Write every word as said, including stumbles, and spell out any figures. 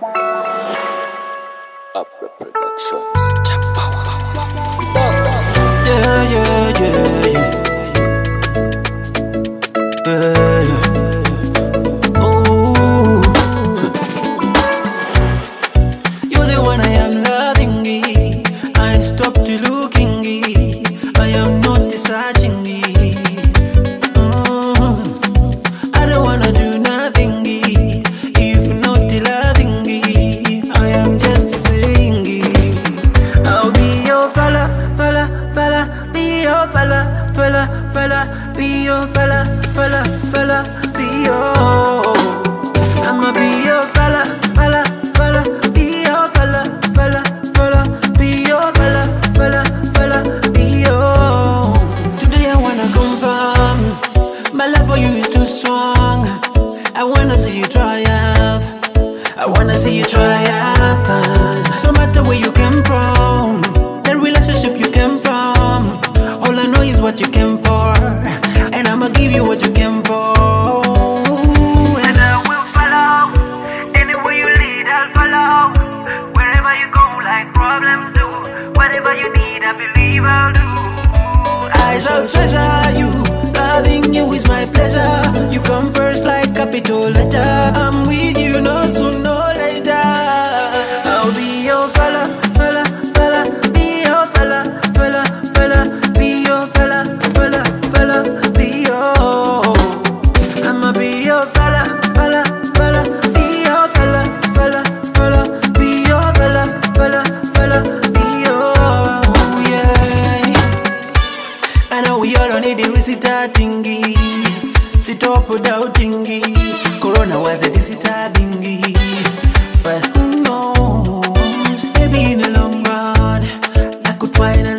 Upper Productions. Yeah, yeah, yeah, yeah. Yeah, yeah. Ooh. You're the one I am loving. I stopped looking. I am not searching. Mm. I don't wanna do nothing if not loving. I am just saying I'll be your fella, fella, fella, be your fella, fella, fella, be your fella, fella, fella, be your. I'ma be your fella, fella, fella, be your fella, fella, fella, be your fella, fella, fella, be your. Today I wanna confirm my love for you is too strong. I wanna see you triumph. I wanna see you triumph. No matter where you came from, the relationship you came from, all I know is what you came for, and I'ma give you what you came for. And I will follow anywhere you lead. I'll follow wherever you go, like problems do. Whatever you need, I believe I'll do. I shall treasure you. Loving you is my pleasure. You come first like capital letter. I'm with you, no soon, no later. I'll be your fella, fella, fella, be your fella, fella, fella, be your fella, fella, fella, be your. I'ma be your fella, fella, fella, be your fella, fella, fella, be your fella, fella, fella, be your. Yeah. I know we all need it, we starting. Sit up without thingy. Corona was a disturbing. But who knows? Maybe in the long run I could find